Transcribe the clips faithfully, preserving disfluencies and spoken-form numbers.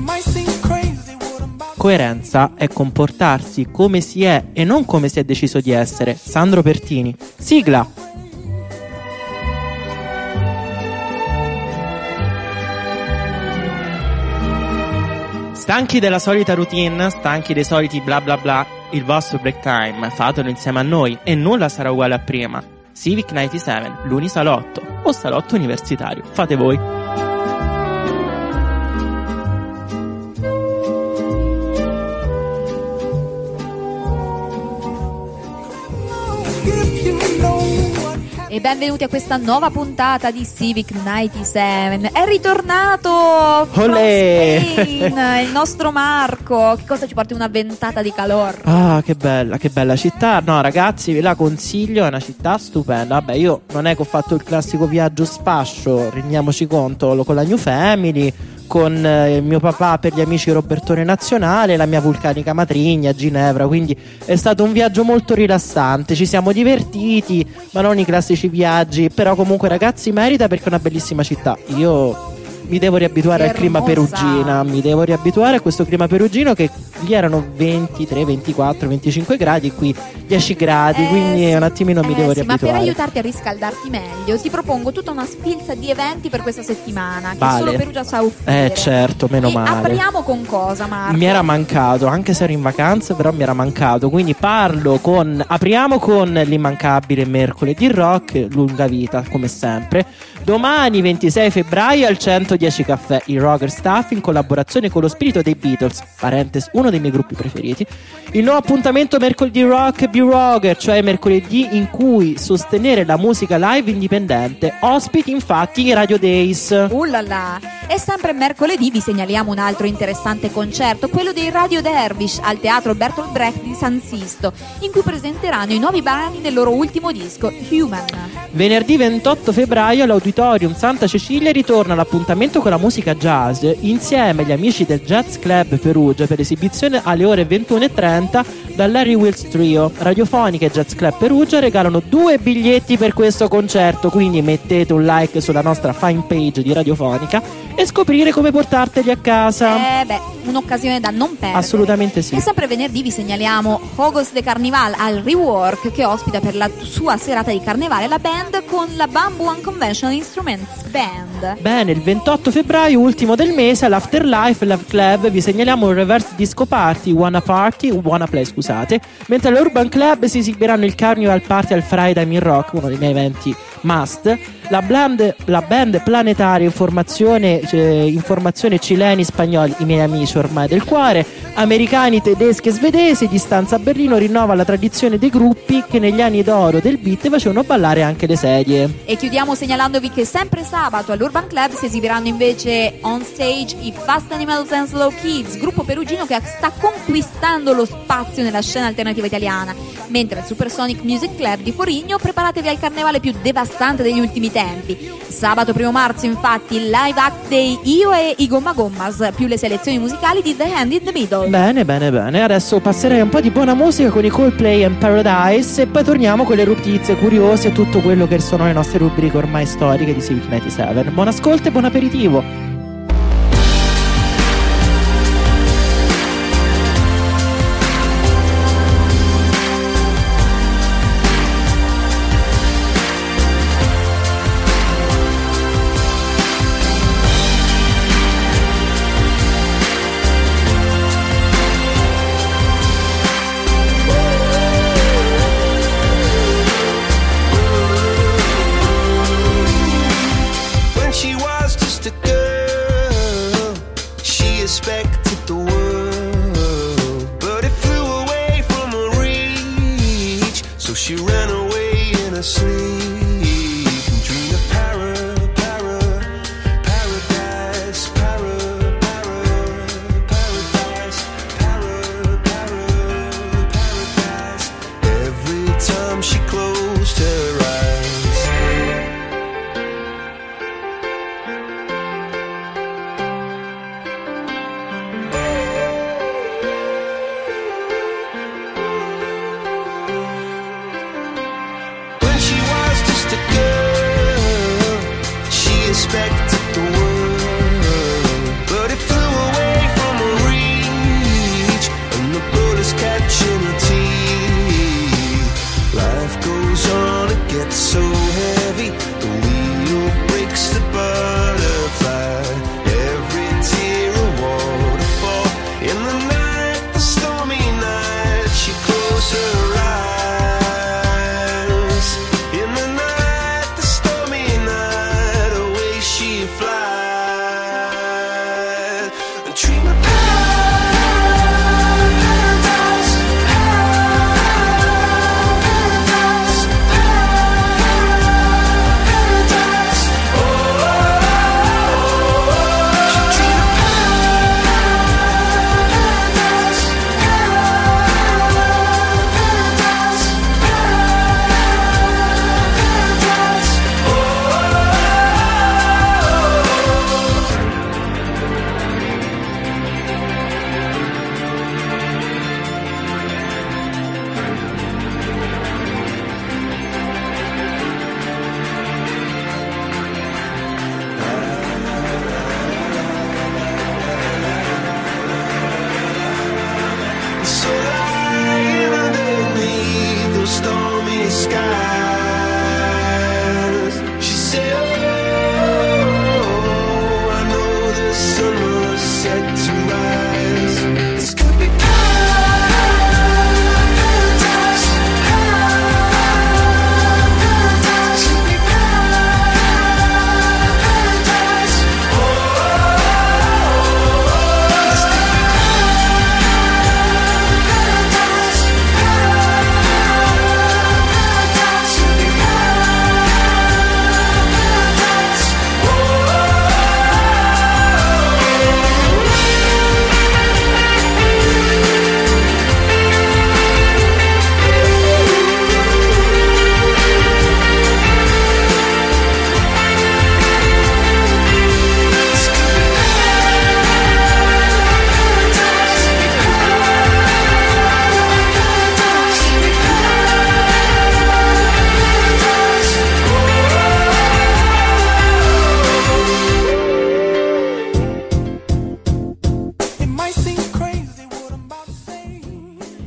Coerenza è comportarsi come si è e non come si è deciso di essere. Sandro Pertini. Sigla! Stanchi della solita routine, stanchi dei soliti bla bla bla, il vostro break time fatelo insieme a noi e nulla sarà uguale a prima. Civic novantasette, l'unisalotto o salotto universitario, fate voi. E benvenuti a questa nuova puntata di Civic novantasette. È ritornato from Spain, il nostro Marco. Che cosa ci porta? Una ventata di calore. Ah, che bella, che bella città. No ragazzi, ve la consiglio, è una città stupenda. Vabbè, io non è che ho fatto il classico viaggio sfascio, rendiamoci conto, con la New Family, con eh, mio papà per gli amici Robertone Nazionale, la mia vulcanica matrigna a Ginevra, quindi è stato un viaggio molto rilassante, ci siamo divertiti, ma non i classici viaggi, però comunque ragazzi merita perché è una bellissima città. Io mi devo riabituare al clima perugina, mi devo riabituare a questo clima perugino, che lì erano ventitré, ventiquattro, venticinque gradi, qui dieci gradi, eh, quindi sì, un attimino eh, mi devo sì, riabituare. Ma per aiutarti a riscaldarti meglio ti propongo tutta una sfilza di eventi per questa settimana, che vale. Solo Perugia sa offrire. Eh certo, meno e male. Apriamo con cosa, Marco? Mi era mancato, anche se ero in vacanza, però mi era mancato, quindi parlo con apriamo con l'immancabile mercoledì rock, lunga vita come sempre. Domani ventisei febbraio al centodieci Caffè, il Rocker Staff in collaborazione con lo spirito dei Beatles, parentesi uno dei miei gruppi preferiti. Il nuovo appuntamento mercoledì rock B-Rocker, cioè mercoledì in cui sostenere la musica live indipendente. Ospiti infatti i Radio Days. Ullala! E sempre mercoledì vi segnaliamo un altro interessante concerto, quello dei Radio Dervish al Teatro Bertolt Brecht di San Sisto, in cui presenteranno i nuovi brani del loro ultimo disco, Human. Venerdì ventotto febbraio all'Auditorium Santa Cecilia ritorna l'appuntamento con la musica jazz insieme agli amici del Jazz Club Perugia per esibizione alle ore ventuno e trenta dal Larry Wills Trio. Radiofonica e Jazz Club Perugia regalano due biglietti per questo concerto, quindi mettete un like sulla nostra fan page di Radiofonica e scoprire come portarteli a casa. Eh beh, un'occasione da non perdere. Assolutamente sì. E sempre venerdì vi segnaliamo Jogos de Carnival al Rework, che ospita per la sua serata di carnevale la band con la Bamboo Unconventional Instruments Band. Bene, il ventotto febbraio, ultimo del mese, all'Afterlife Love Club vi segnaliamo un reverse disco party, Wanna Party, Wanna Play scusate, mentre all'Urban Club si esibiranno il Carnival Party al Friday in Rock, uno dei miei eventi must. La, bland, la band planetaria informazione, cioè, informazione cileni, spagnoli, i miei amici ormai del cuore, americani, tedeschi e svedesi, di stanza a Berlino rinnova la tradizione dei gruppi che negli anni d'oro del beat facevano ballare anche le sedie. E chiudiamo segnalandovi che sempre sabato all'Urban Club si esibiranno invece on stage i Fast Animals and Slow Kids, gruppo perugino che sta conquistando lo spazio nella scena alternativa italiana, mentre al Supersonic Music Club di Forigno preparatevi al carnevale più devastante degli ultimi tempi. Sabato primo marzo infatti il live act dei Io e i Gomma Gommas, più le selezioni musicali di The Hand in the Middle. Bene, bene, bene. Adesso passerei un po' di buona musica con i Coldplay and Paradise e poi torniamo con le notizie curiose e tutto quello che sono le nostre rubriche ormai storiche di Civic novantasette. Buon ascolto e buon aperitivo. She was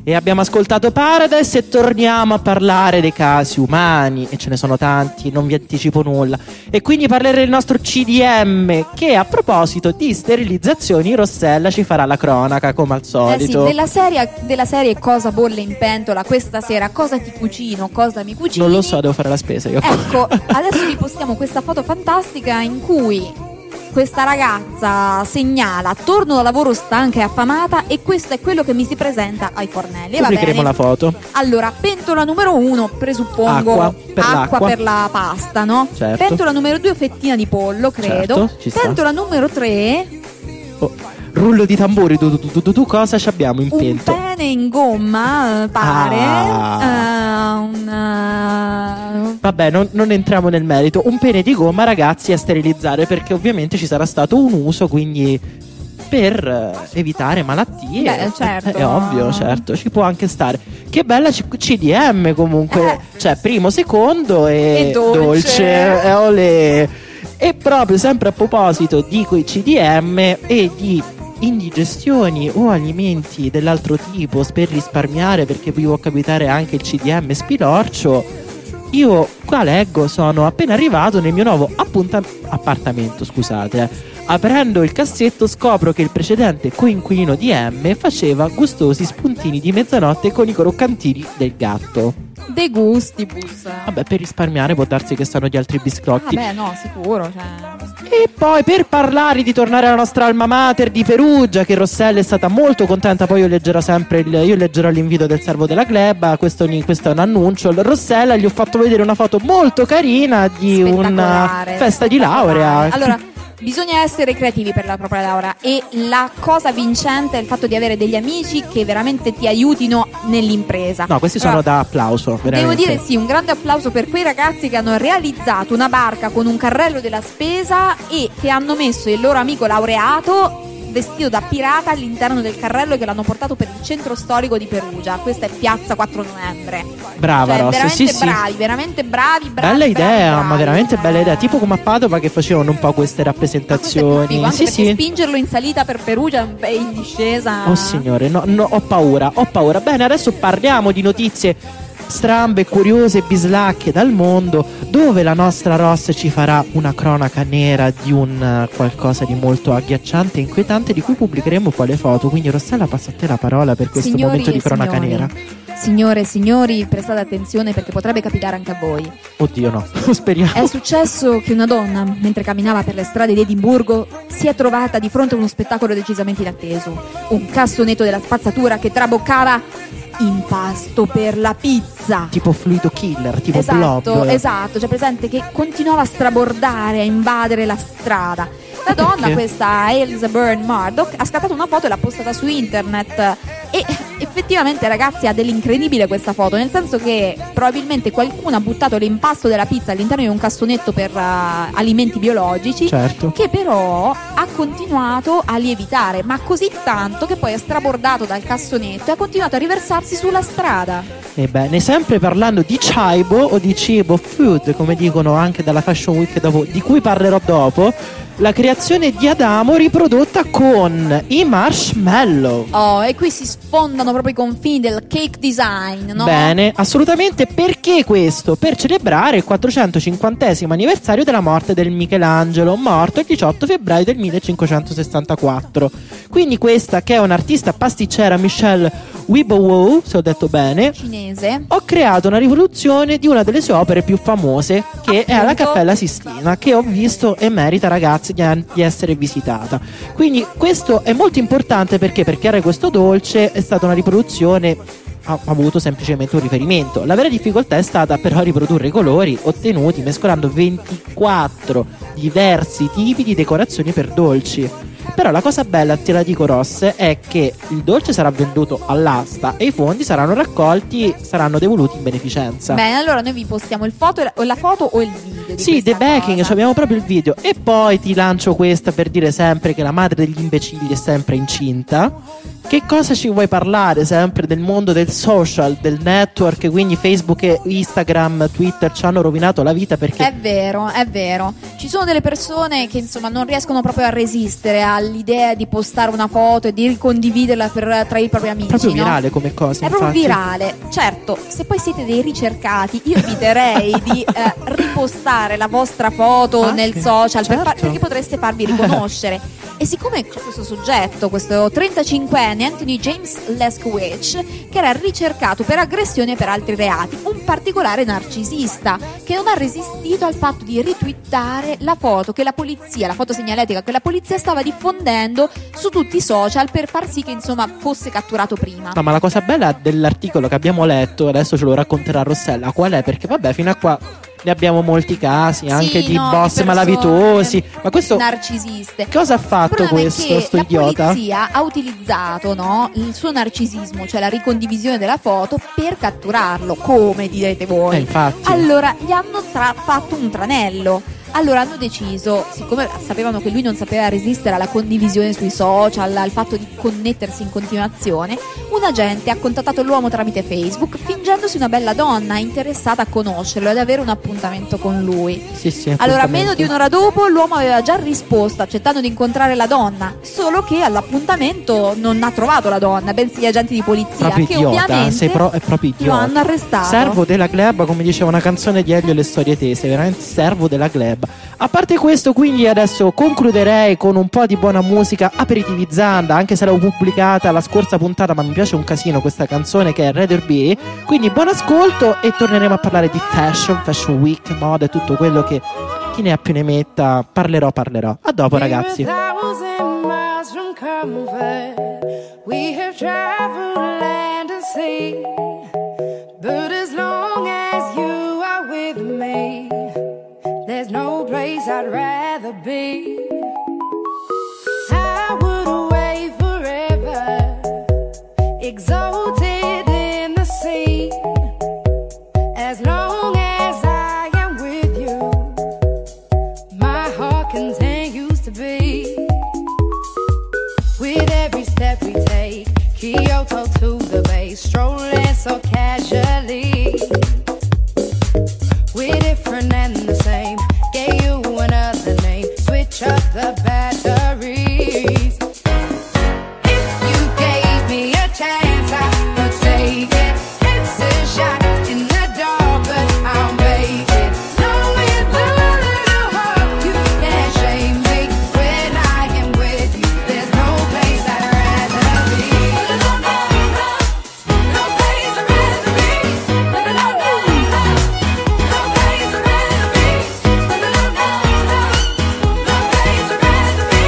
E abbiamo ascoltato Paradise e torniamo a parlare dei casi umani, e ce ne sono tanti, non vi anticipo nulla. E quindi parleremo del nostro C D M, che a proposito di sterilizzazioni Rossella ci farà la cronaca come al solito. Eh sì, della serie, della serie Cosa bolle in pentola questa sera, cosa ti cucino, cosa mi cucini. Non lo so, devo fare la spesa io. Ecco, adesso vi postiamo questa foto fantastica in cui questa ragazza segnala: torno da lavoro stanca e affamata e questo è quello che mi si presenta ai fornelli. Pubblicheremo la foto. Allora, pentola numero uno, presuppongo acqua per, acqua l'acqua. per la pasta, no? Certo. Pentola numero due, fettina di pollo, credo. Certo, ci sta. Pentola numero tre, oh, rullo di tamburi. Tu, tu, tu, tu, tu cosa ci abbiamo in un pentola? pene in gomma, pare. Ah. Uh, una... Vabbè, non, non entriamo nel merito. Un pene di gomma, ragazzi, a sterilizzare, perché ovviamente ci sarà stato un uso, quindi per eh, evitare malattie. Beh, certo. È ovvio, certo, ci può anche stare. Che bella C- C D M comunque. Eh. Cioè, primo, secondo e, E dolce. dolce. Eh, olè. E proprio sempre a proposito di quei C D M e di indigestioni o alimenti dell'altro tipo per risparmiare, perché vi può capitare anche il C D M spilorcio. Io qua leggo, sono appena arrivato nel mio nuovo appunta- appartamento, scusate. eh. Aprendo il cassetto scopro che il precedente coinquilino di M faceva gustosi spuntini di mezzanotte con i croccantini del gatto. De gustibus. Vabbè, per risparmiare può darsi che stanno di altri biscotti. Vabbè, no, sicuro, cioè. E poi per parlare di tornare alla nostra alma mater di Perugia, che Rossella è stata molto contenta. Poi io leggerò sempre il, io leggerò l'invito del servo della gleba. Questo, questo è un annuncio. Rossella gli ho fatto vedere una foto molto carina di una festa di laurea. Allora, bisogna essere creativi per la propria laurea, e la cosa vincente è il fatto di avere degli amici che veramente ti aiutino nell'impresa. No, questi sono Però, da applauso, veramente. devo dire sì, un grande applauso per quei ragazzi che hanno realizzato una barca con un carrello della spesa e che hanno messo il loro amico laureato vestito da pirata all'interno del carrello, che l'hanno portato per il centro storico di Perugia. Questa è piazza quattro novembre. Brava, cioè, Ross, veramente sì, bravi, sì. veramente bravi, bravi. Bella bravi, idea, bravi, ma veramente eh. bella idea. Tipo come a Padova che facevano un po' queste rappresentazioni. Figo, anche sì, perché sì. spingerlo in salita per Perugia e in discesa. Oh signore, no, no, ho paura, ho paura. Bene, adesso parliamo di notizie strambe, curiose e bislacche dal mondo, dove la nostra Ross ci farà una cronaca nera di un uh, qualcosa di molto agghiacciante e inquietante, di cui pubblicheremo poi le foto. Quindi Rossella, passa a te la parola per questo Signori momento di e cronaca signori. nera. Signore e signori, prestate attenzione perché potrebbe capitare anche a voi. Oddio no, speriamo. È successo che una donna, mentre camminava per le strade di Edimburgo, si è trovata di fronte a uno spettacolo decisamente inatteso. Un cassonetto della spazzatura che traboccava impasto per la pizza. Tipo fluido killer, tipo Esatto, blob. esatto, cioè presente che continuava a strabordare, a invadere la strada. La donna, Perché? questa Elsa Byrne Murdoch, ha scattato una foto e l'ha postata su internet. E effettivamente, ragazzi, ha dell'incredibile questa foto, nel senso che probabilmente qualcuno ha buttato l'impasto della pizza all'interno di un cassonetto per uh, alimenti biologici, Certo. che però ha continuato a lievitare, ma così tanto che poi è strabordato dal cassonetto e ha continuato a riversarsi sulla strada. Ebbene, sempre parlando di cibo o di cibo, food, come dicono anche dalla Fashion Week dopo, di cui parlerò dopo, la creazione di Adamo riprodotta con i marshmallow. Oh, e qui si sfondano proprio i confini del cake design, no? Bene, assolutamente. Perché questo? Per celebrare il quattrocentocinquantesimo anniversario della morte del Michelangelo, morto il diciotto febbraio del millecinquecentosessantaquattro. Quindi questa, che è un'artista pasticcera, Michelle Wibowo, se ho detto bene, Cinese. ho creato una riproduzione di una delle sue opere più famose, che Appunto. è la Cappella Sistina, che ho visto e merita, ragazzi, di, di essere visitata. Quindi questo è molto importante perché per creare questo dolce è stata una riproduzione, ha avuto semplicemente un riferimento. La vera difficoltà è stata però riprodurre i colori ottenuti mescolando ventiquattro diversi tipi di decorazioni per dolci. Però la cosa bella, te la dico Ross, è che il dolce sarà venduto all'asta e i fondi saranno raccolti, saranno devoluti in beneficenza. Bene, allora noi vi postiamo il foto, o la foto o il video. video di Sì, questa The Backing, cosa. abbiamo proprio il video. E poi ti lancio questa per dire sempre che la madre degli imbecilli è sempre incinta. Che cosa ci vuoi parlare sempre del mondo del social, del network? Quindi Facebook e Instagram, Twitter ci hanno rovinato la vita perché... È vero, è vero. Ci sono delle persone che insomma non riescono proprio a resistere all'idea di postare una foto e di ricondividerla per, tra i propri amici. Proprio no? virale come cosa, È proprio infatti. virale. Certo, se poi siete dei ricercati, io eviterei di eh, ripostare la vostra foto Anche, nel social per certo. far- perché potreste farvi riconoscere. E siccome c'è questo soggetto, questo trentacinquenne Anthony James Leskowicz, che era ricercato per aggressione e per altri reati, un particolare narcisista che non ha resistito al fatto di ritwittare la foto che la polizia, la foto segnaletica che la polizia stava diffondendo su tutti i social per far sì che insomma fosse catturato prima. No, ma la cosa bella dell'articolo che abbiamo letto, adesso ce lo racconterà Rossella, qual è? Perché vabbè, fino a qua ne abbiamo molti casi, anche Sì, di no, boss di persone malavitosi. Ma questo narcisiste. cosa ha Il fatto problema è questo, che sto la idiota? polizia ha utilizzato, no, il suo narcisismo, cioè la ricondivisione della foto, per catturarlo. Come direte voi? Eh, infatti. Allora gli hanno tra- fatto un tranello. Allora hanno deciso, siccome sapevano che lui non sapeva resistere alla condivisione sui social, al fatto di connettersi in continuazione, un agente ha contattato l'uomo tramite Facebook fingendosi una bella donna interessata a conoscerlo ed avere un appuntamento con lui. Sì, sì, Allora, appuntamento. meno di un'ora dopo, l'uomo aveva già risposto accettando di incontrare la donna, solo che all'appuntamento non ha trovato la donna, bensì gli agenti di polizia, Proprio che idiota, ovviamente sei pro- è proprio lo idiota. hanno arrestato. Servo della club, come diceva una canzone di Elio e le storie tese, veramente servo della club. A parte questo, quindi adesso concluderei con un po' di buona musica aperitivizzanda, anche se l'avevo pubblicata la scorsa puntata, ma mi piace un casino questa canzone che è Rather Be. Quindi buon ascolto e torneremo a parlare di fashion, fashion week, moda e tutto quello che chi ne ha più ne metta. Parlerò, parlerò. A dopo, ragazzi. We have traveled land and sea, but as long as you are with me, there's no place I'd rather be. I would away forever, exalted in the sea, as long as I am with you, my heart continues to beat. With every step we take, Kyoto to the bay, strolling so casually. We're different and the same, gave you another name, switch up the batteries. If you gave me a chance, I would take it. It's a shot in the dark, but I'll make it. Knowing the little heart, you can't shame me. When I am with you, there's no place I'd rather be. No, no, no, no place I'd rather be. No, no, no, no, no place I'd rather be. No, no, no, no, no place I'd rather be.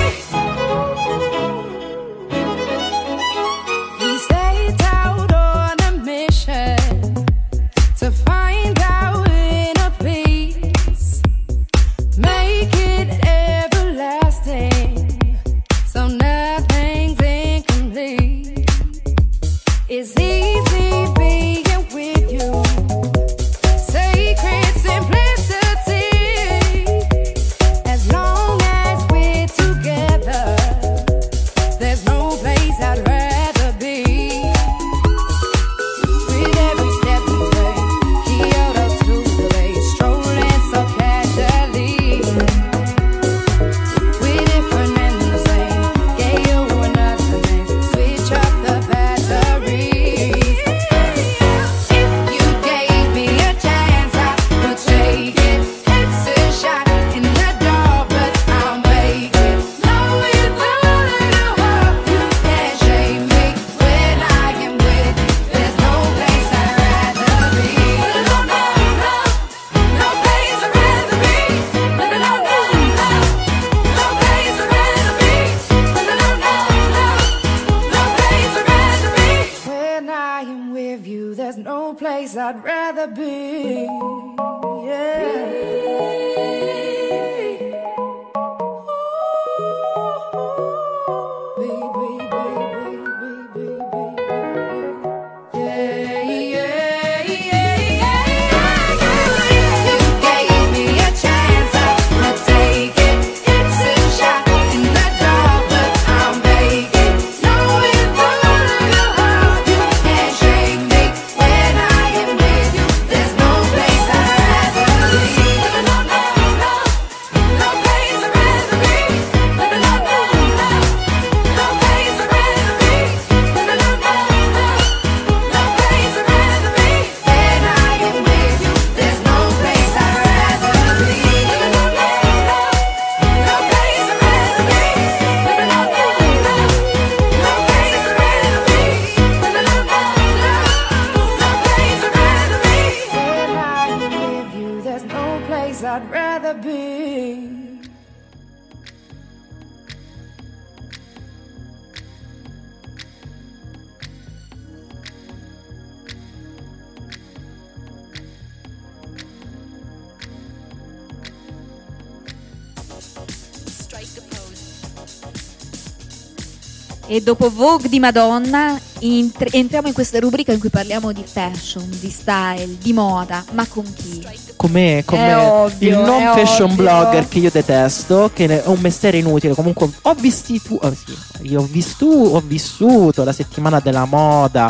We stayed out on a mission to find our inner peace, make it everlasting, so nothing's incomplete. It's easy being with you, sacred simplicity. As long as we're together, there's no place I'd rather be. With every step we take, Kyoto to the bay, strolling so casually. We're different and the same, gave you another name, switch up the batteries. If you gave me a chance, I would take it. It's a shot in the dark, but I'll make it. Knowing the little heart, you can't shame me. When I am with you, there's no place I'd rather be. No, no, no, no place I'd rather be. No, no, no, no, no place I'd rather be. No, no, no, no, no place I'd rather be. When I am with you, there's no place I'd rather be. Yeah. E dopo Vogue di Madonna intr- entriamo in questa rubrica in cui parliamo di fashion, di style, di moda, ma con chi? Come, come È ovvio, il non è fashion ovvio. blogger che io detesto, che è un mestiere inutile. Comunque ho visto, oh sì, io ho, visto, ho vissuto la settimana della moda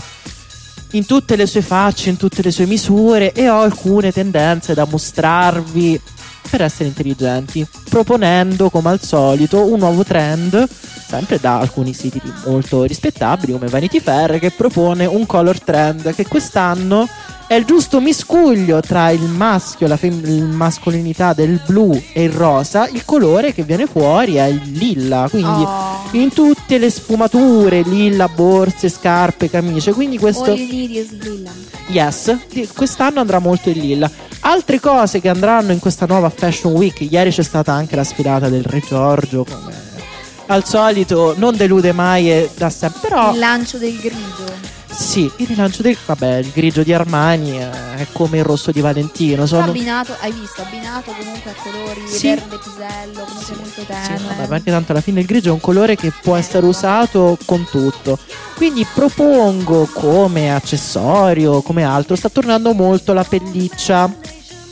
in tutte le sue facce, in tutte le sue misure, e ho alcune tendenze da mostrarvi per essere intelligenti, proponendo come al solito un nuovo trend, sempre da alcuni siti molto rispettabili come Vanity Fair, che propone un color trend che quest'anno è il giusto miscuglio tra il maschio, la fem- il mascolinità del blu e il rosa. Il colore che viene fuori è il lilla, quindi Oh. in tutte le sfumature, lilla, borse, scarpe, camicie, quindi questo All you need is lilla. yes, di- quest'anno andrà molto in lilla. Altre cose che andranno in questa nuova Fashion Week, ieri c'è stata anche la sfilata del Re Giorgio, come al solito non delude mai e da sempre, però Il lancio del grigio. sì, il rilancio del vabbè, il grigio di Armani eh, è come il rosso di Valentino, sono Abbinato, hai visto, abbinato comunque a colori Sì. verde pisello, comunque molto Sì, tenue. vabbè, perché tanto alla fine il grigio è un colore che può essere usato con tutto. Quindi propongo come accessorio, come altro, sta tornando molto la pelliccia.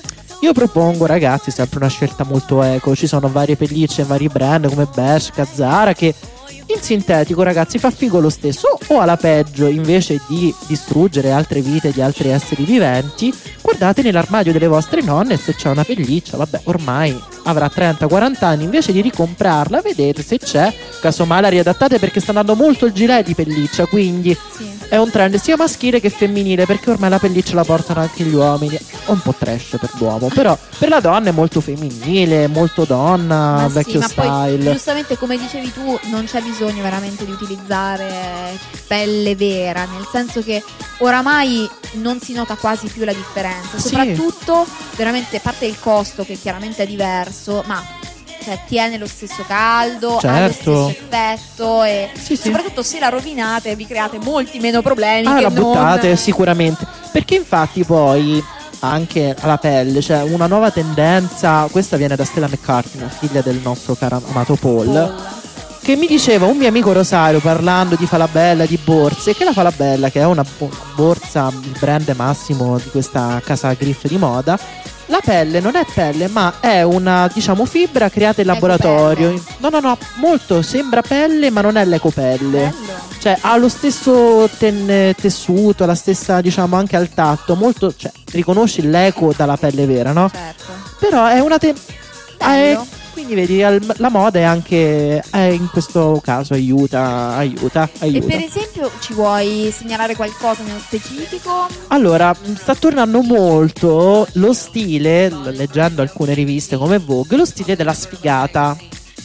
Io propongo, ragazzi, sempre una scelta molto eco. Ci sono varie pellicce, vari brand come Bershka, Zara, che in sintetico, ragazzi, fa figo lo stesso. O alla peggio, invece di distruggere altre vite di altri esseri viventi, guardate nell'armadio delle vostre nonne se c'è una pelliccia. Vabbè, ormai avrà trenta quaranta anni, invece di ricomprarla, vedete se c'è, casomai la riadattate, perché sta andando molto il gilet di pelliccia, quindi Sì. è un trend sia maschile che femminile, perché ormai la pelliccia la portano anche gli uomini. È un po' trash per l'uomo, però per la donna è molto femminile, molto donna, Ma vecchio sì, ma poi style. giustamente come dicevi tu non c'è bisogno veramente di utilizzare pelle vera, nel senso che oramai non si nota quasi più la differenza, Sì. soprattutto veramente, a parte il costo che chiaramente è diverso, ma cioè, tiene lo stesso caldo, ha lo Certo. stesso effetto e Sì, sì. soprattutto se la rovinate vi create molti meno problemi Ah, che la non... buttate sicuramente, perché infatti poi anche alla pelle c'è cioè una nuova tendenza. Questa viene da Stella McCartney, figlia del nostro caro amato Paul, Paul. che mi diceva un mio amico Rosario, parlando di Falabella, di borse, che la Falabella, che è una bo- borsa, il brand massimo di questa casa Griff di moda, la pelle non è pelle, ma è una, diciamo, fibra creata in laboratorio. Ecopelle. No, no, no, molto sembra pelle, ma non è l'ecopelle. Bello. Cioè ha lo stesso ten- tessuto, la stessa, diciamo, anche al tatto, molto, cioè riconosci l'eco dalla pelle vera, no? Certo. Però è una te- Bello. è- quindi vedi, al- la moda è anche è in questo caso aiuta, aiuta, E aiuta. per esempio ci vuoi segnalare qualcosa nello specifico? Allora, sta tornando molto lo stile, l- leggendo alcune riviste come Vogue, lo stile della sfigata.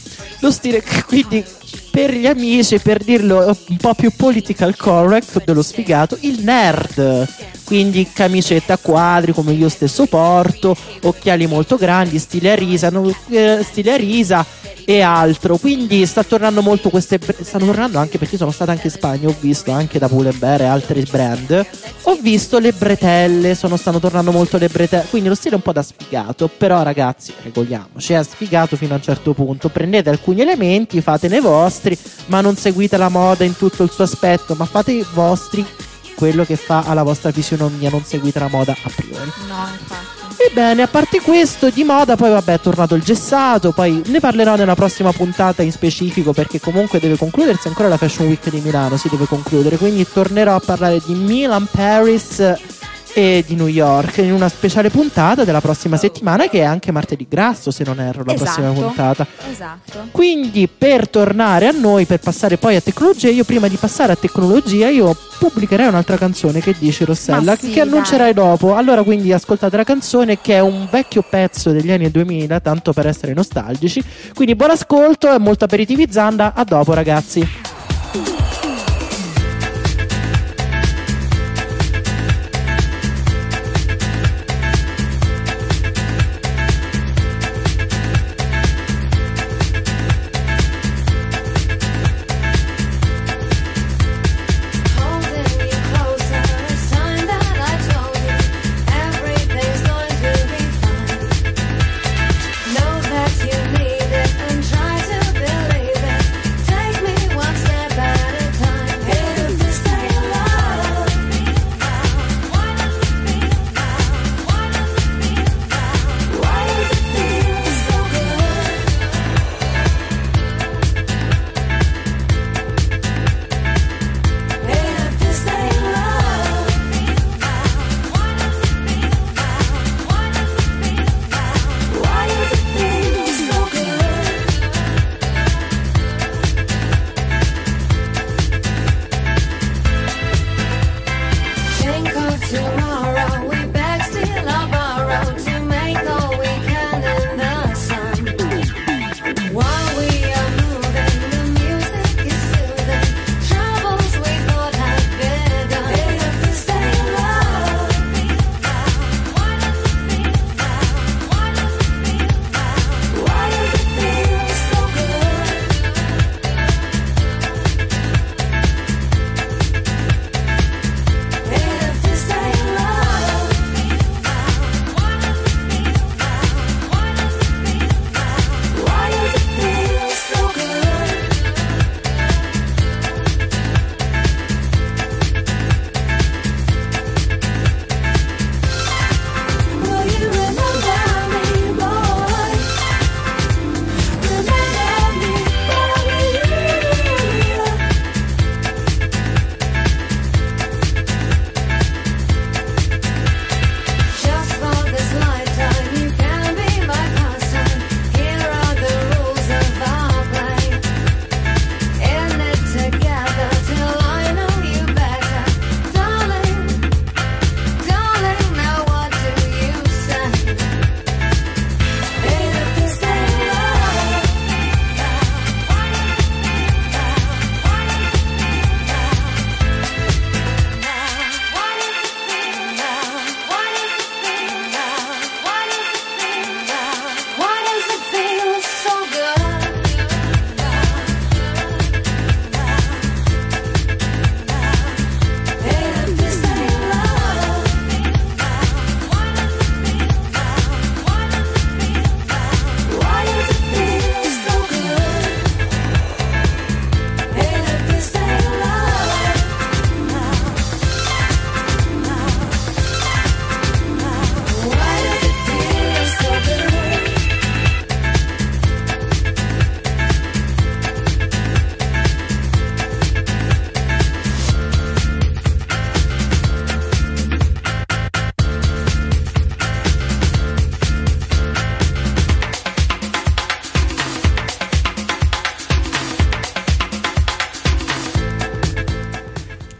Lo stile, quindi per gli amici, per dirlo un po' più political correct, dello sfigato, il nerd. Quindi camicetta a quadri come io stesso porto, occhiali molto grandi, stile a risa, no- eh, stile a risa e altro. Quindi sta tornando molto queste bre- stanno tornando anche perché sono stata anche in Spagna, ho visto anche da Pull&Bear e altri brand. Ho visto le bretelle, sono stanno tornando molto le bretelle, quindi lo stile è un po' da sfigato, però ragazzi, regoliamoci, è sfigato fino a un certo punto. Prendete alcuni elementi, fatene vostri, ma non seguite la moda in tutto il suo aspetto, ma fate i vostri, quello che fa alla vostra fisionomia, non seguite la moda a priori. No, infatti. Ebbene, a parte questo, di moda poi vabbè è tornato il gessato, poi ne parlerò nella prossima puntata in specifico, perché comunque deve concludersi ancora la Fashion Week di Milano, si deve concludere, quindi tornerò a parlare di Milan, Paris e di New York in una speciale puntata della prossima settimana, che è anche martedì grasso, se non erro, la prossima Esatto. puntata. Esatto. Quindi per tornare a noi, per passare poi a tecnologia, io prima di passare a tecnologia io pubblicherei un'altra canzone. Che dici, Rossella? Ma sì, che annuncerai dai. dopo. Allora quindi ascoltate la canzone, che è un vecchio pezzo degli anni duemila, tanto per essere nostalgici. Quindi buon ascolto e molto aperitivizzanda. A dopo ragazzi. Holding you closer, it's time that I told you everything's going to be fine. Know that you need it and try to believe it. Take me one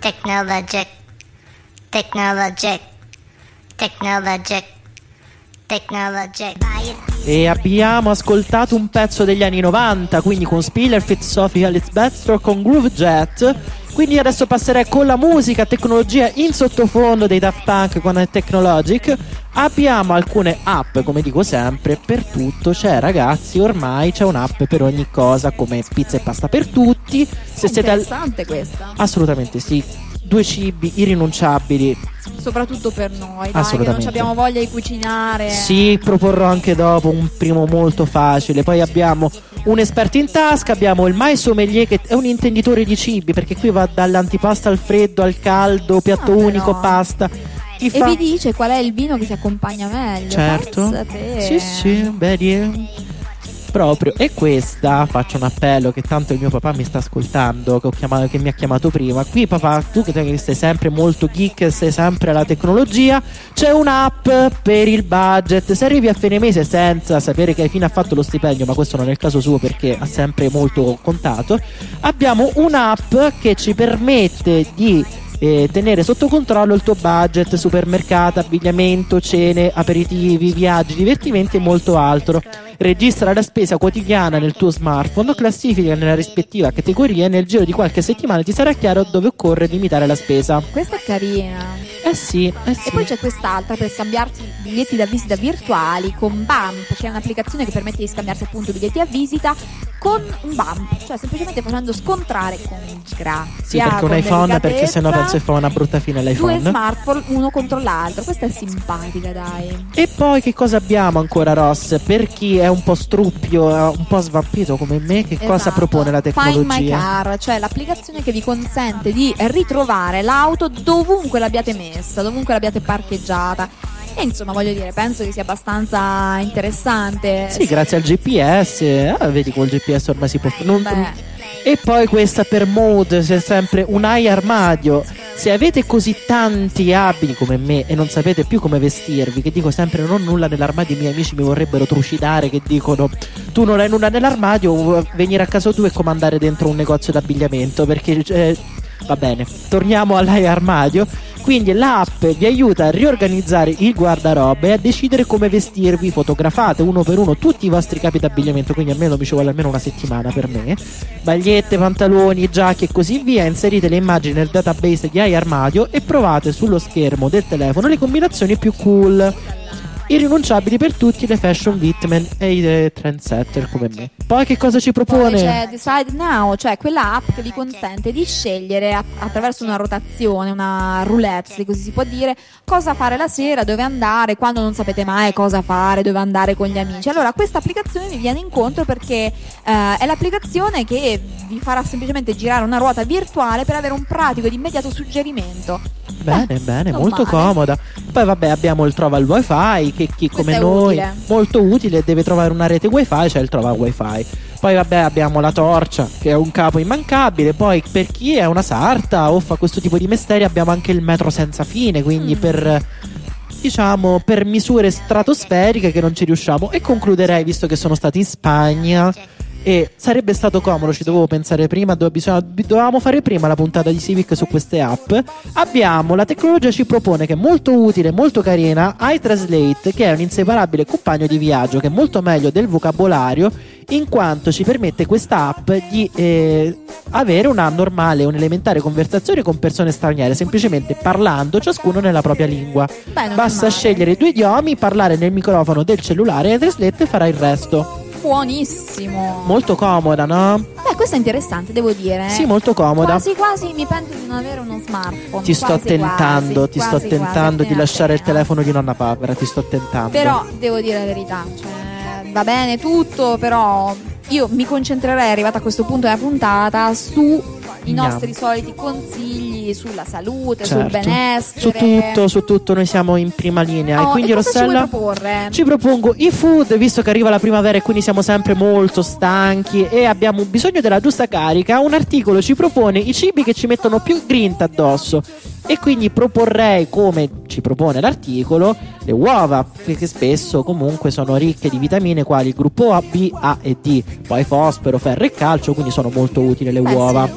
Technologic. Technologic. Technologic. Technologic. Buy it. E abbiamo ascoltato un pezzo degli anni novanta, quindi con Spiller, Fit Sophie, Alice Baxter, con Groove Jet. Quindi adesso passerei con la musica, tecnologia in sottofondo dei Daft Punk con Technologic. Abbiamo alcune app, come dico sempre, per tutto. C'è, ragazzi, ormai c'è un'app per ogni cosa, come pizza e pasta per tutti. Se siete al... Interessante questa. Assolutamente sì. Due cibi irrinunciabili. Soprattutto per noi, dai, che Assolutamente. non abbiamo voglia di cucinare. Sì, proporrò anche dopo un primo molto facile. Poi abbiamo un esperto in tasca, abbiamo il My Sommelier che è un intenditore di cibi, perché qui va dall'antipasto al freddo, al caldo, piatto Ah, però. unico, pasta. Ti E fa- vi dice qual è il vino che si accompagna meglio. Certo. Pensa te. Sì, sì, vedi. Proprio. E questa, faccio un appello, che tanto il mio papà mi sta ascoltando, che, ho chiamato, che mi ha chiamato prima. Qui papà, tu che sei sempre molto geek, sei sempre alla tecnologia, c'è un'app per il budget. Se arrivi a fine mese senza sapere che hai fine ha fatto lo stipendio, ma questo non è il caso suo perché ha sempre molto contato, abbiamo un'app che ci permette di eh, tenere sotto controllo il tuo budget, supermercato, abbigliamento, cene, aperitivi, viaggi, divertimenti e molto altro. Registra la spesa quotidiana nel tuo smartphone, classifica nella rispettiva categoria e nel giro di qualche settimana ti sarà chiaro dove occorre limitare la spesa. Questa è carina. Eh sì, eh sì. E poi c'è quest'altra per scambiarsi biglietti da visita virtuali con Bump, che è un'applicazione che permette di scambiarsi appunto biglietti a visita con un bump, cioè semplicemente facendo scontrare con grazia. Sì, perché un con iPhone, perché sennò delicatezza, penso che fa una brutta fine due l'iPhone. smartphone uno contro l'altro. Questa è simpatica, dai. E poi che cosa abbiamo ancora, Ross? Per chi è un po' struppio, eh, un po' svampito come me, che cosa Esatto. propone la Find My tecnologia? Car, cioè l'applicazione che vi consente di ritrovare l'auto dovunque l'abbiate messa, dovunque l'abbiate parcheggiata. E insomma, voglio dire, penso che sia abbastanza interessante. Sì, grazie al G P S. Ah, vedi, col G P S ormai si può. Non- Beh. E poi questa per mode, c'è sempre un hai armadio. Se avete così tanti abiti come me e non sapete più come vestirvi, che dico sempre non ho nulla nell'armadio, i miei amici mi vorrebbero trucidare, che dicono tu non hai nulla nell'armadio, venire a casa tua e comandare dentro un negozio d'abbigliamento, perché eh, va bene, torniamo all'hai armadio. Quindi l'app vi aiuta a riorganizzare il guardaroba e a decidere come vestirvi. Fotografate uno per uno tutti i vostri capi d'abbigliamento, quindi almeno mi ci vuole almeno una settimana per me. Magliette, pantaloni, giacche e così via. Inserite le immagini nel database di iArmadio e provate sullo schermo del telefono le combinazioni più cool. Irrinunciabili per tutti le fashion hitman e i eh, trendsetter come me. Poi che cosa ci Poi propone? c'è Decide Now, cioè quella app che vi consente di scegliere a- attraverso una rotazione, una roulette, se così si può dire, cosa fare la sera, dove andare, quando non sapete mai cosa fare, dove andare con gli amici. Allora questa applicazione vi viene incontro perché eh, è l'applicazione che vi farà semplicemente girare una ruota virtuale per avere un pratico ed immediato suggerimento. Bene, Beh, bene, non molto male. comoda. Poi vabbè, abbiamo il Trova il Wi-Fi, che chi Questo come è noi utile. molto utile, deve trovare una rete Wi-Fi, cioè il Trova Wi-Fi. Poi vabbè, abbiamo la torcia, che è un capo immancabile. Poi per chi è una sarta o fa questo tipo di mestieri abbiamo anche il metro senza fine, quindi Mm. per diciamo per misure stratosferiche che non ci riusciamo. E concluderei, visto che sono stati in Spagna e sarebbe stato comodo, ci dovevo pensare prima, dove bisogna- dovevamo fare prima la puntata di Civic su queste app. Abbiamo, la tecnologia ci propone, che è molto utile, molto carina, iTranslate, che è un inseparabile compagno di viaggio, che è molto meglio del vocabolario, in quanto ci permette questa app di eh, avere una normale, un'elementare conversazione con persone straniere, semplicemente parlando ciascuno nella propria lingua. Beh, non è Basta male. scegliere due idiomi, parlare nel microfono del cellulare e Translate farà il resto. Buonissimo. Molto comoda, no? Beh, questo è interessante, devo dire. Sì, molto comoda. Quasi quasi mi pento di non avere uno smartphone. Ti sto Quasi, tentando, quasi, ti sto quasi, tentando quasi, di appena, lasciare il appena. telefono di nonna Papera, ti sto tentando. Però devo dire la verità, cioè, va bene tutto, però io mi concentrerei, arrivata a questo punto della puntata, su i Andiamo. nostri soliti consigli sulla salute, Certo. sul benessere. Su tutto, su tutto noi siamo in prima linea. Oh, e quindi e cosa Rossella, ci vuoi proporre? ci propongo i food, visto che arriva la primavera e quindi siamo sempre molto stanchi e abbiamo bisogno della giusta carica. Un articolo ci propone i cibi che ci mettono più grinta addosso. E quindi proporrei, come ci propone l'articolo, le uova, perché spesso comunque sono ricche di vitamine quali il gruppo A, B, A e D, poi fosforo, ferro e calcio, quindi sono molto utili le Beh, uova. sì. Poi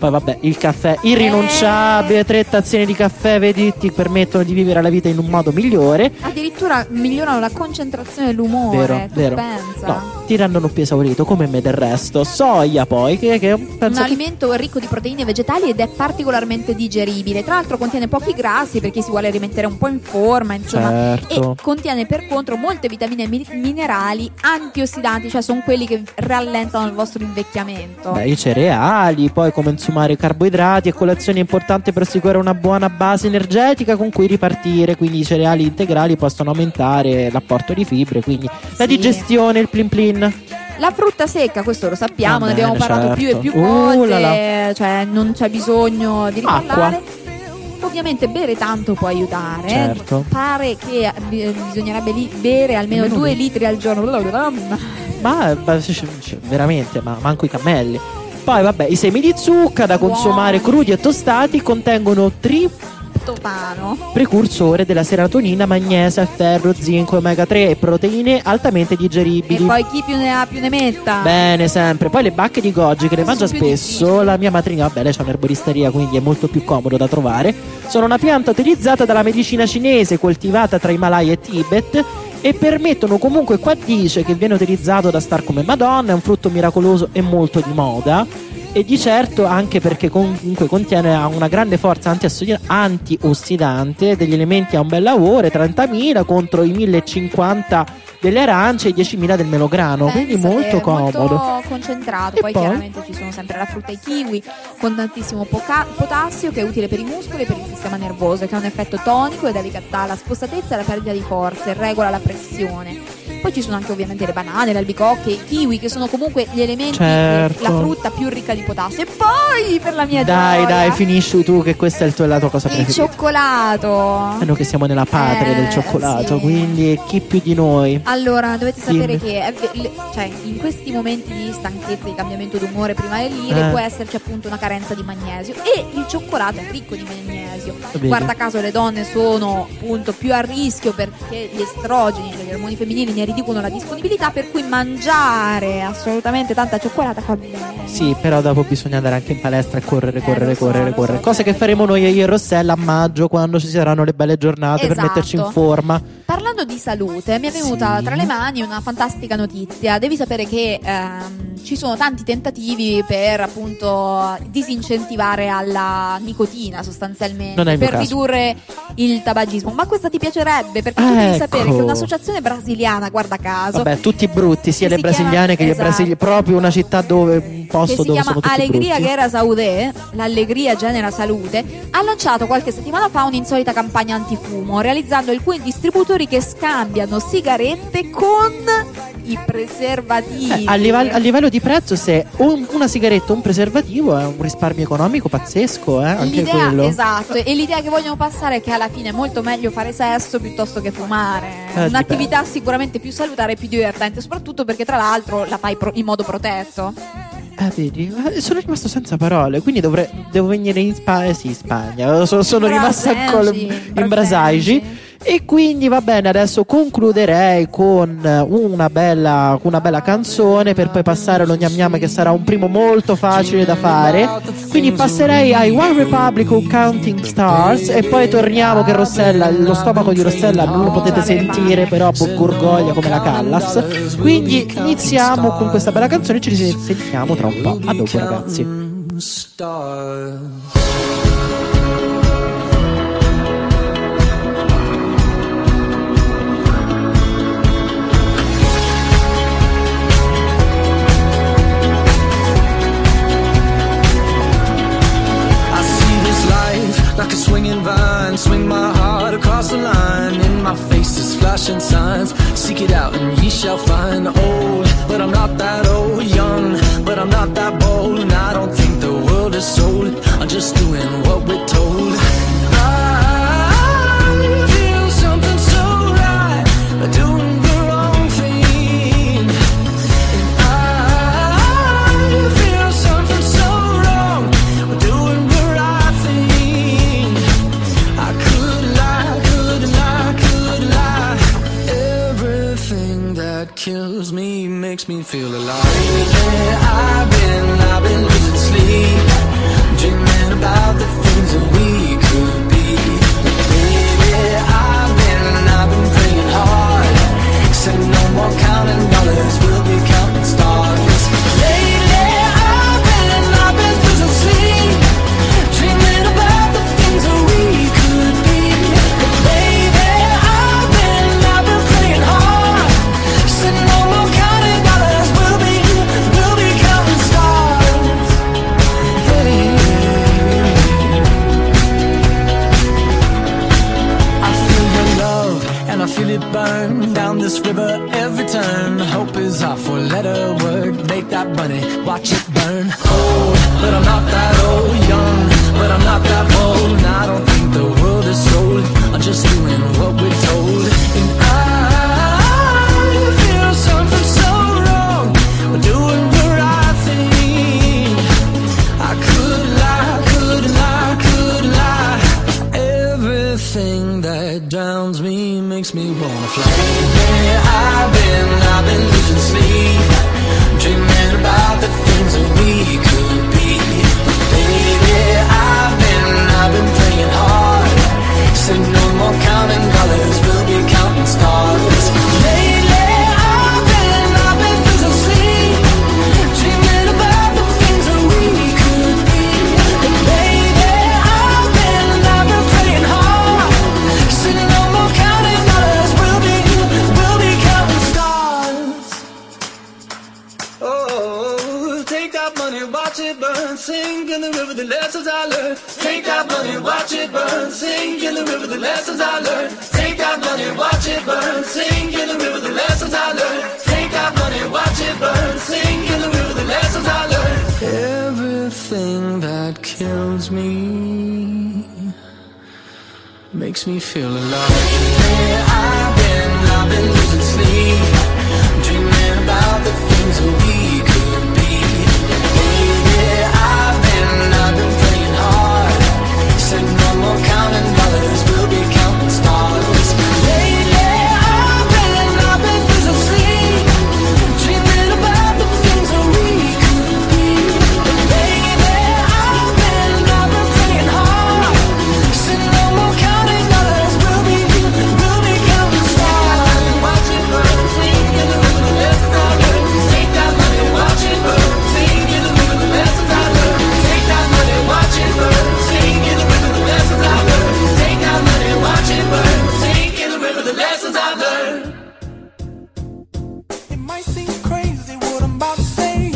Poi vabbè, il caffè irrinunciabile, tre tazzine di caffè, vedi, ti permettono di vivere la vita in un modo migliore. Addirittura migliorano la concentrazione e l'umore. Vero, tu vero. pensa? No, ti rendono più esaurito come me del resto. Soia poi, che, che Un penso che- alimento ricco di proteine vegetali ed è particolarmente digeribile. Tra l'altro contiene pochi grassi perché si vuole rimettere un po' in forma, insomma. Certo. E contiene per contro molte vitamine e mi- minerali antiossidanti, cioè sono quelli che rallentano il vostro invecchiamento. Beh, i cereali, poi come consumare carboidrati e colazioni è importante per assicurare una buona base energetica con cui ripartire, quindi i cereali integrali possono aumentare l'apporto di fibre, quindi la Sì. digestione, il plin plin. La frutta secca, questo lo sappiamo, Va ne abbiamo bene, parlato più e certo. più Uh, volte, là là. cioè non c'è bisogno di Acqua. ricordare. Ovviamente bere tanto può aiutare. Certo. Pare che eh, bisognerebbe lì bere almeno Almeno due due. litri al giorno. Ma, ma c- c- veramente, ma manco i cammelli. Poi vabbè, i semi di zucca da consumare Buoni. crudi e tostati contengono tri Topano. precursore della serotonina, magnesio, ferro, zinco, omega tre e proteine altamente E digeribili. poi chi più ne ha più ne metta. Bene, sempre. Poi le bacche di goji che le mangia Sono più spesso. difficili. La mia madrina, vabbè, lei c'ha un'erboristeria, quindi è molto più comodo da trovare. Sono una pianta utilizzata dalla medicina cinese, coltivata tra Himalaya e Tibet. E permettono comunque, qua dice che viene utilizzato da star come Madonna, è un frutto miracoloso e molto di moda. E di certo anche perché comunque contiene ha una grande forza antiossidi- antiossidante, degli elementi a un bel lavoro, trentamila contro i millecinquanta delle arance e i diecimila del melograno, quindi Pensa, molto è comodo. molto concentrato. E Poi, poi? chiaramente ci sono sempre la frutta e i kiwi con tantissimo poca- potassio, che è utile per i muscoli e per il sistema nervoso, che ha un effetto tonico ed evita la spossatezza e la perdita di forze, regola la pressione. Poi ci sono anche ovviamente le banane, le albicocche, i kiwi, che sono comunque gli elementi, Certo. la frutta più ricca di potassio. E poi per la mia Dai, gioia, dai, finisci tu che questa è il tuo, la tua cosa il preferita. cioccolato. Eh, noi che siamo nella patria Eh, del cioccolato, sì. quindi chi più di noi? Allora, dovete sapere Dimmi. che è ve- le- cioè, in questi momenti di stanchezza, di cambiamento d'umore prima dell'ire, Eh. può esserci appunto una carenza di magnesio, e il cioccolato è ricco di magnesio. Vedi. Guarda caso le donne sono appunto più a rischio perché gli estrogeni, cioè gli ormoni femminili, ne riducono la disponibilità, per cui mangiare assolutamente tanta cioccolata fa bene. Sì, però dopo bisogna andare anche in palestra e correre, correre, lo so, correre, lo correre. so, Cose che certo. faremo noi io e Rossella a maggio, quando ci saranno le belle giornate, per Esatto. metterci in forma. Parlando di salute, mi è venuta Sì. tra le mani una fantastica notizia. Devi sapere che ehm, ci sono tanti tentativi per appunto disincentivare alla nicotina, sostanzialmente, Non è il mio per caso. ridurre il tabagismo. Ma questa ti piacerebbe? Perché tu Ecco. devi sapere che un'associazione brasiliana, guarda caso, Vabbè, tutti brutti, sia Che le si chiama- brasiliane che gli esatto. brasiliani. Proprio una città dove, un che posto si dove chiama sono tutti Alegria brutti. Guerra Saudé, l'allegria genera salute, ha lanciato qualche settimana fa un'insolita campagna antifumo, realizzando alcuni distributori che scambiano sigarette con i preservativi. Eh, a, livello, a livello di prezzo, se un- una sigaretta o un preservativo è un risparmio economico pazzesco, eh? Anche L'idea, quello. esatto, e l'idea che vogliono passare è che alla fine è molto meglio fare sesso piuttosto che fumare. Eh, Un'attività sicuramente più salutare e più divertente, soprattutto perché tra l'altro la fai pro- in modo protetto. Eh, vedi, eh, sono rimasto senza parole, quindi dovrei, devo venire in Spagna. Sì, in Spagna. Sono, sono rimasta Brasengi, col- in Brasengi. Brasagi. E quindi va bene, adesso concluderei con una bella, una bella canzone per poi passare allo gnam gnam, che sarà un primo molto facile da fare. Quindi passerei ai One Republic o Counting Stars e poi torniamo che Rossella, lo stomaco di Rossella non lo potete sentire, però gorgoglia come la Callas. Quindi iniziamo con questa bella canzone e ci risentiamo tra un po'. A dopo, ragazzi. Stars. I see this life like a swinging vine, swing my heart across the line. In my face is flashing signs, seek it out and ye shall find. Old, but I'm not that old. Young, but I'm not that bold. And I don't think the world is sold. I'm just doing what we're told. I feel something so right, doing the wrong thing. And I feel something so wrong, doing the right thing. I could lie, could lie, could lie. Everything that kills me makes me feel alive. Lately I've been, I've been losing sleep. makes me wanna fly. Lately I've been, I've been losing sleep, dreaming about the things that we could be. Baby, I've been, I've been praying hard, say no more counting dollars, we'll be counting stars. Lately I've been, I've been losing sleep, dreaming about the things that we could be. Baby, I've been, I've been praying hard, say no more counting dollars, we'll be, we'll be counting stars. Oh, take that money, watch it burn, sing in the river the lessons I learned. Take that money, watch it burn, sing in the river the lessons I learned. Take that money, watch it burn, sing in the river the lessons I learned. Take that money, watch it burn, sing in the river the lessons I learned. Everything that kills me makes me feel alive. Hey, I've been, I've been losing sleep, dreaming about the things that we could be. Baby, I've been, I've been praying hard, said no more counting dollars, we'll be counting stars. Lately I've been, I've been losing sleep, dreaming about the things that we could be. Baby, I've been, I've been praying hard, said no more counting dollars, we'll be, we'll be counting stars. Watch it burn, sing in the river the lessons I learned. Take that money, watch it burn, sing in the river the lessons I learned. Take that money, watch it burn, sing in the river the lessons I learned. Take that money, watch it burn, sing in the river the lessons I learned. It might seem crazy what I'm about to say.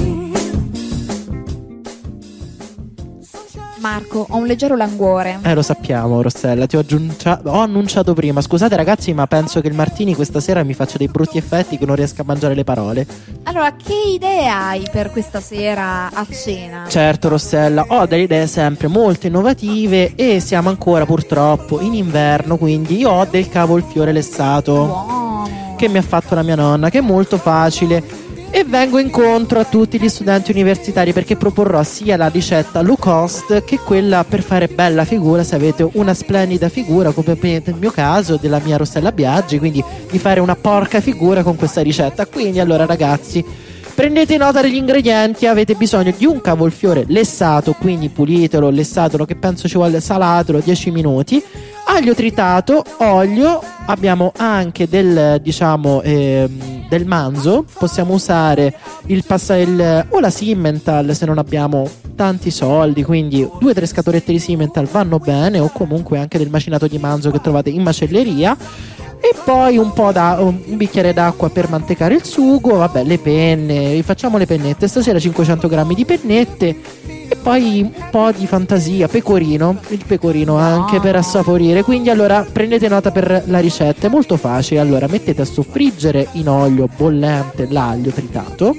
Marco, ho un leggero languore. Eh, lo sappiamo, Rossella, ti ho, aggiuncia- ho annunciato prima. Scusate ragazzi, ma penso che il martini questa sera mi faccia dei brutti effetti che non riesco a mangiare le parole. Allora, che idee hai per questa sera a cena? Certo Rossella, ho delle idee sempre molto innovative e siamo ancora purtroppo in inverno, quindi io ho del cavolfiore lessato Buono. che mi ha fatto la mia nonna, che è molto facile. E vengo incontro a tutti gli studenti universitari perché proporrò sia la ricetta low cost che quella per fare bella figura, se avete una splendida figura come nel mio caso della mia Rossella Biaggi, quindi di fare una porca figura con questa ricetta. Quindi allora ragazzi, prendete nota degli ingredienti. Avete bisogno di un cavolfiore lessato, quindi pulitelo, lessatelo, che penso ci vuole, salatelo dieci minuti, aglio tritato, olio, abbiamo anche del diciamo ehm, del manzo, possiamo usare il passa il, o la Simmental se non abbiamo tanti soldi, quindi due o tre scatolette di Simmental vanno bene, o comunque anche del macinato di manzo che trovate in macelleria. E poi un po' da un bicchiere d'acqua per mantecare il sugo. Vabbè, le penne, facciamo le pennette stasera, cinquecento grammi di pennette. E poi un po' di fantasia, pecorino, il pecorino anche per assaporire. Quindi allora prendete nota per la ricetta, è molto facile. Allora mettete a soffriggere in olio bollente l'aglio tritato,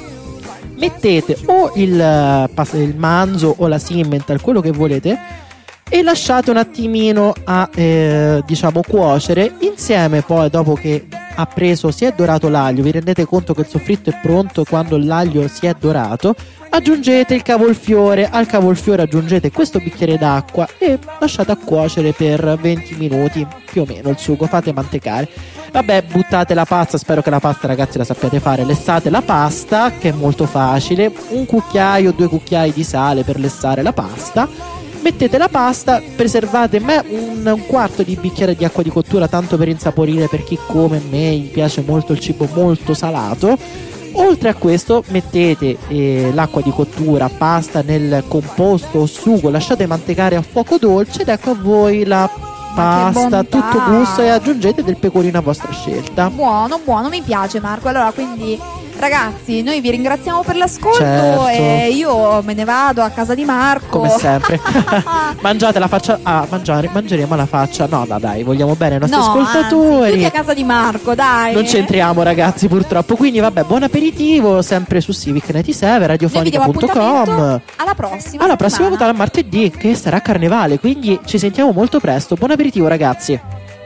mettete o il, il manzo o la Simmental, quello che volete, e lasciate un attimino a eh, diciamo cuocere insieme. Poi dopo che ha preso, si è dorato l'aglio, vi rendete conto che il soffritto è pronto quando l'aglio si è dorato, aggiungete il cavolfiore, al cavolfiore aggiungete questo bicchiere d'acqua e lasciate a cuocere per venti minuti più o meno il sugo, fate mantecare. Vabbè, buttate la pasta, spero che la pasta ragazzi la sappiate fare, lessate la pasta che è molto facile, un cucchiaio, due cucchiai di sale per lessare la pasta. Mettete la pasta, preservate me un, un quarto di bicchiere di acqua di cottura, tanto per insaporire per chi come me gli piace molto il cibo molto salato. Oltre a questo mettete eh, l'acqua di cottura, pasta nel composto o sugo, lasciate mantecare a fuoco dolce ed ecco a voi la pasta, tutto gusto, e aggiungete del pecorino a vostra scelta. Buono, buono, mi piace Marco. Allora quindi ragazzi, noi vi ringraziamo per l'ascolto, certo. E io me ne vado a casa di Marco. Come sempre. Mangiate la faccia. Ah, mangiare, mangeremo la faccia. No, no, dai, vogliamo bene ai nostri no, ascoltatori. Anzi, tutti a casa di Marco, dai. Non c'entriamo ragazzi purtroppo. Quindi vabbè, buon aperitivo sempre su Civic novantasei, radiofonica punto com. Alla prossima Alla prossima settimana. puntata martedì, che sarà carnevale, quindi ci sentiamo molto presto. Buon aperitivo ragazzi.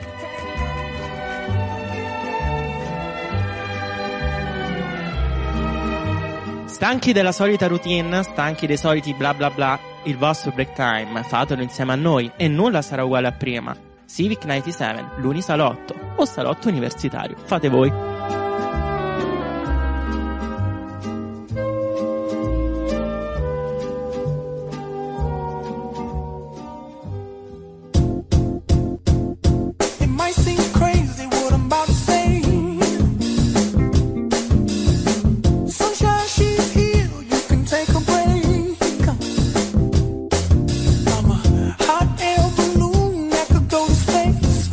Stanchi della solita routine, stanchi dei soliti bla bla bla, il vostro break time fatelo insieme a noi e nulla sarà uguale a prima. Civic novantasette, l'Unisalotto o Salotto Universitario. Fate voi. It might seem crazy what I'm about to say. Sunshine, she's here, you can take a break. I'm a hot air balloon that could go to space.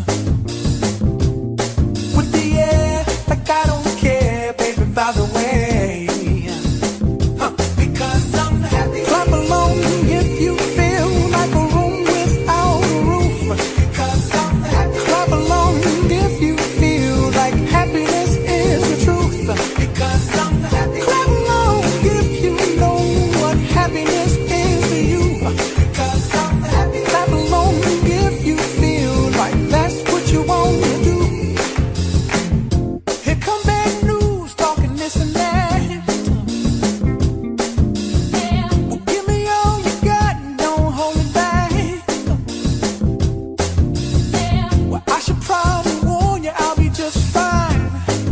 With the air, like I don't care, baby, by the way. Huh, because I'm happy. Clap along if you feel like a room without a roof. Because I'm happy. Clap along if you feel like happiness is the truth. Because I'm happy. Clap along if you know what happiness is to you. Because I'm happy. Clap along if you feel like that's what you want to do. Here come bad news, talking this and that. Well, give me all you got and don't hold it back. Well, I should probably warn you, I'll be just fine.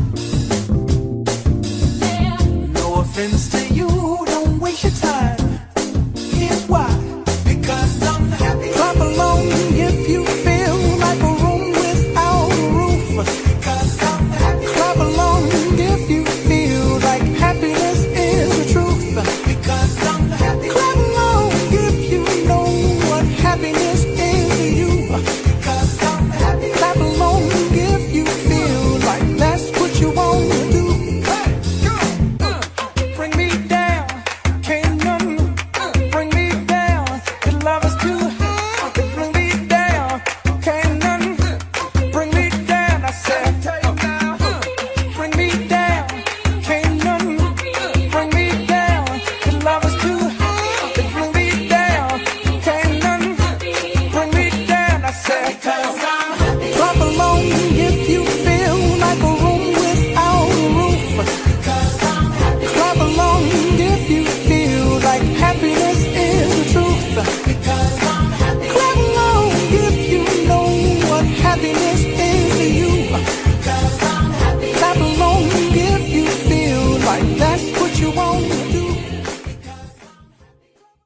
No offense to you, don't waste your time. Here's why. Because I'm happy. Clap along if you feel like a room without a roof. Because I'm happy. Clap along if you feel like happiness is the truth. Because I'm happy. Clap along if you know what happiness is to you. Because I'm happy. Clap along if you feel like that's what you want to do. Hey, go. Uh, Bring me down, can't none bring me down. Your love is too high. Bring me down, can't none bring me down. I said, uh, bring me down, can't none bring me down. Your love is too high. Bring me down, can't none bring me down. I said, 'cause I